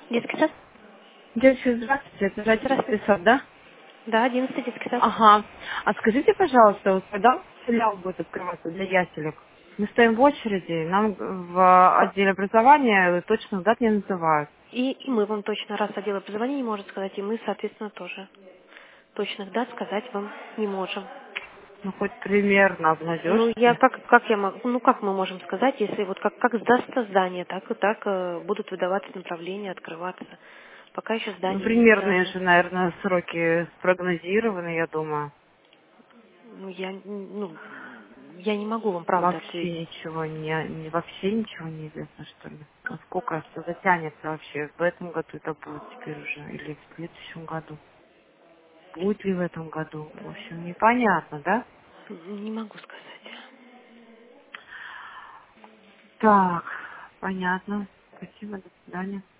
Детский сад? Девочка, здравствуйте, это же 11 Здравствуйте. сад, да? Да, 11 детский сад. Ага. А скажите, пожалуйста, вот когда филиал будет открываться для яселек? Мы стоим в очереди, нам в отделе образования точных дат не называют. И мы вам точно, раз отдел образования не может сказать, и мы, соответственно, тоже. Точных дат сказать вам не можем. Ну, хоть примерно Ну, я обнадежьте. как я могу, ну как мы можем сказать, если вот как сдастся здание, так и так будут выдаваться направления, открываться. Пока еще Ну, здание примерные неофициальное. же, наверное, сроки спрогнозированы, я думаю. Ну, я не могу вам правда Вообще ответить. ничего вообще ничего не известно, что ли? Насколько все затянется вообще? В этом году это будет теперь уже или в следующем году? Будет ли в этом году? В общем, непонятно, да? Не могу сказать. Так, понятно. Спасибо, до свидания.